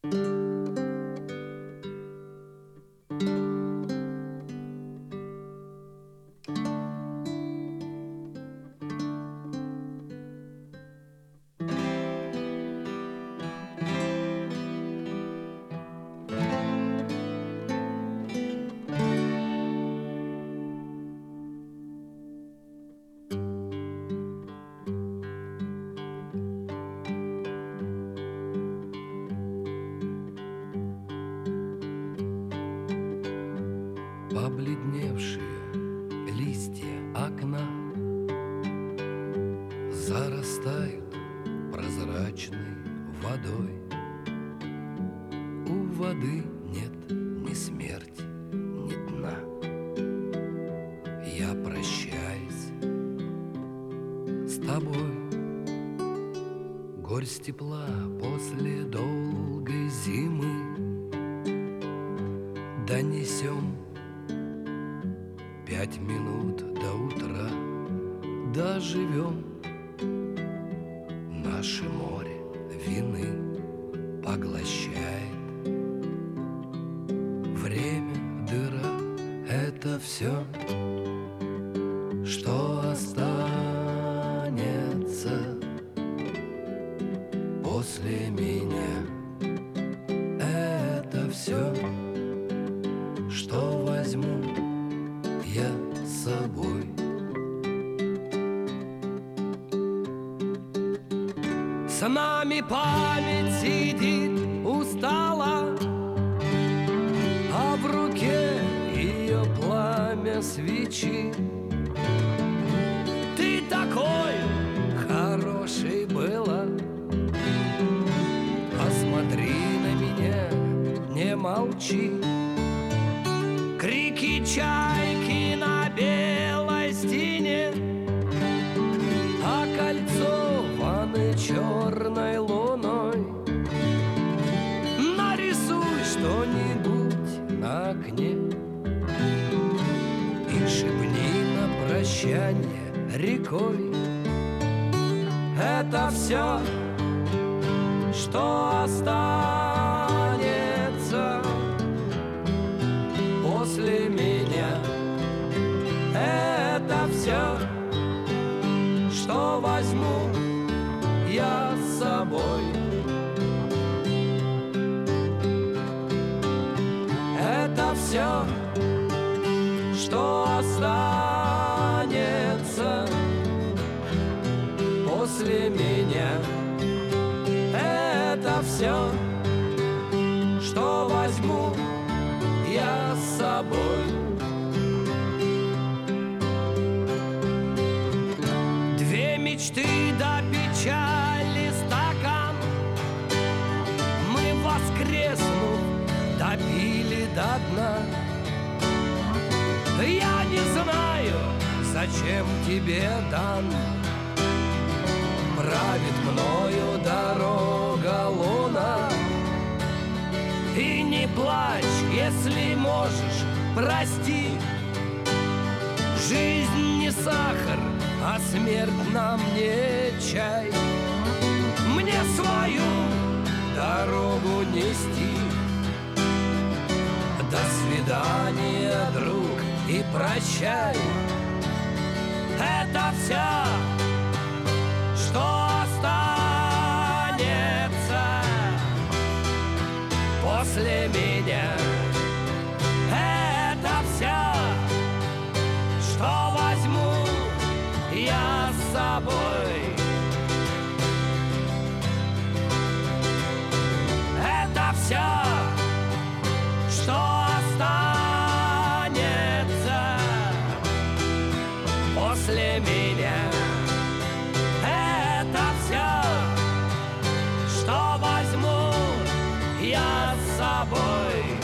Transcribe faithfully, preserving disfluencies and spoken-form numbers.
Побледневшие листья окна зарастают прозрачной водой. У воды нет ни смерти, ни дна. Я прощаюсь с тобой. Горсть тепла после долгой зимы донесем. Пять минут до утра доживем. Наше море вины поглощает. Время, дыра — это все, что останется после меня. Это все, что возьму я с собой. С нами память сидит устала, а в руке ее пламя свечи. Ты такой хороший была, посмотри на меня, не молчи. Крики чайки на белой стене, окольцованы черной луной. Нарисуй что-нибудь на окне и шепни на прощание рекой. Это все, что останется после меня. Это все, что возьму я с собой. Это все, что останется после меня. Это все, что возьму я с собой. Две мечты до печали стакан мы, воскреснув, допили до дна. Я не знаю, зачем тебе дан. Правит мною дорога луна. И не плачь, если можешь, прости. Жизнь не сахар, а смерть нам не чай. Мне свою дорогу нести. До свидания, друг, и прощай. Это все, что останется после меня. Это все, что возьму я с собой. Это все, что останется после меня. Это все, что возьму я с собой.